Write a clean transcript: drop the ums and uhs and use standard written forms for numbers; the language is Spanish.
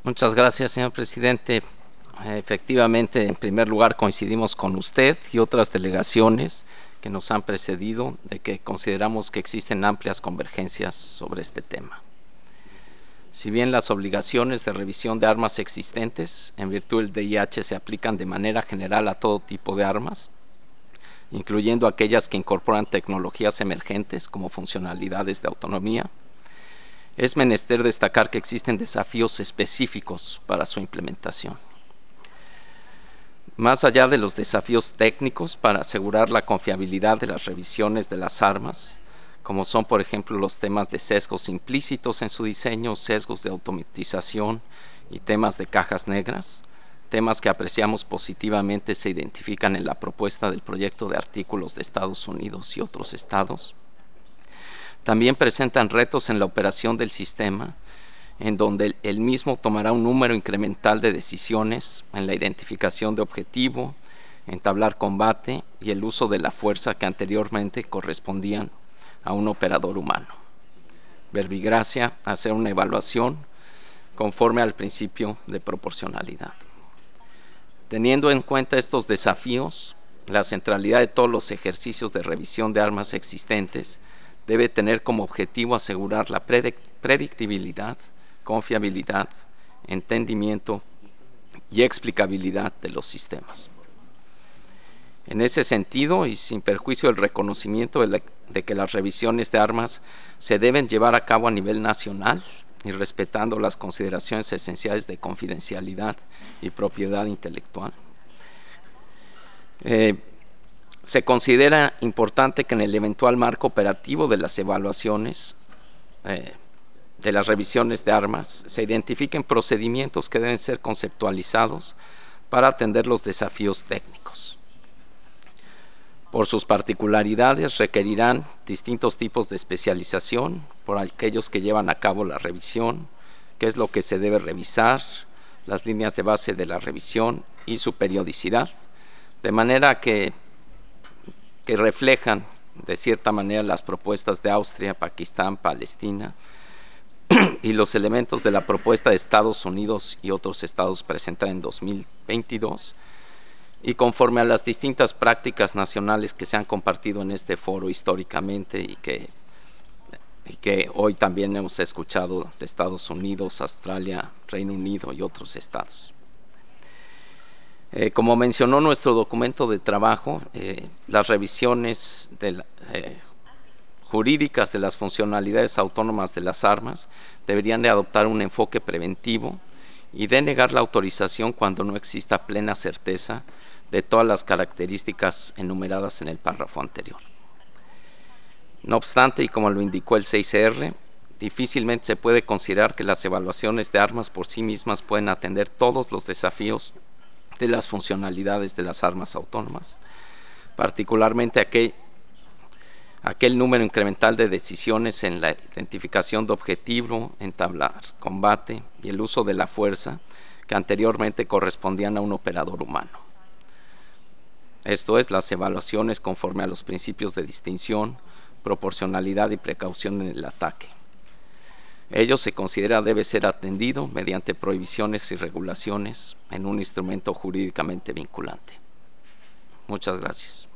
Muchas gracias, señor presidente. Efectivamente, en primer lugar, coincidimos con usted y otras delegaciones que nos han precedido de que consideramos que existen amplias convergencias sobre este tema. Si bien las obligaciones de revisión de armas existentes en virtud del DIH se aplican de manera general a todo tipo de armas, incluyendo aquellas que incorporan tecnologías emergentes como funcionalidades de autonomía, es menester destacar que existen desafíos específicos para su implementación. Más allá de los desafíos técnicos para asegurar la confiabilidad de las revisiones de las armas, como son, por ejemplo, los temas de sesgos implícitos en su diseño, sesgos de automatización y temas de cajas negras, temas que apreciamos positivamente se identifican en la propuesta del proyecto de artículos de Estados Unidos y otros estados. También presentan retos en la operación del sistema, en donde el mismo tomará un número incremental de decisiones en la identificación de objetivo, entablar combate y el uso de la fuerza que anteriormente correspondían a un operador humano. Verbigracia, hacer una evaluación conforme al principio de proporcionalidad. Teniendo en cuenta estos desafíos, la centralidad de todos los ejercicios de revisión de armas existentes debe tener como objetivo asegurar la predictibilidad, confiabilidad, entendimiento y explicabilidad de los sistemas. En ese sentido, y sin perjuicio del reconocimiento de que las revisiones de armas se deben llevar a cabo a nivel nacional y respetando las consideraciones esenciales de confidencialidad y propiedad intelectual, se considera importante que en el eventual marco operativo de las evaluaciones de las revisiones de armas se identifiquen procedimientos que deben ser conceptualizados para atender los desafíos técnicos. Por sus particularidades requerirán distintos tipos de especialización por aquellos que llevan a cabo la revisión, qué es lo que se debe revisar, las líneas de base de la revisión y su periodicidad, de manera que reflejan de cierta manera las propuestas de Austria, Pakistán, Palestina y los elementos de la propuesta de Estados Unidos y otros estados presentada en 2022 y conforme a las distintas prácticas nacionales que se han compartido en este foro históricamente y que hoy también hemos escuchado de Estados Unidos, Australia, Reino Unido y otros estados. Como mencionó nuestro documento de trabajo, las revisiones jurídicas de las funcionalidades autónomas de las armas deberían de adoptar un enfoque preventivo y denegar la autorización cuando no exista plena certeza de todas las características enumeradas en el párrafo anterior. No obstante, y como lo indicó el 6R, difícilmente se puede considerar que las evaluaciones de armas por sí mismas pueden atender todos los desafíos de las funcionalidades de las armas autónomas, particularmente aquel número incremental de decisiones en la identificación de objetivo, entablar combate y el uso de la fuerza que anteriormente correspondían a un operador humano. Esto es, las evaluaciones conforme a los principios de distinción, proporcionalidad y precaución en el ataque. Ello se considera debe ser atendido mediante prohibiciones y regulaciones en un instrumento jurídicamente vinculante. Muchas gracias.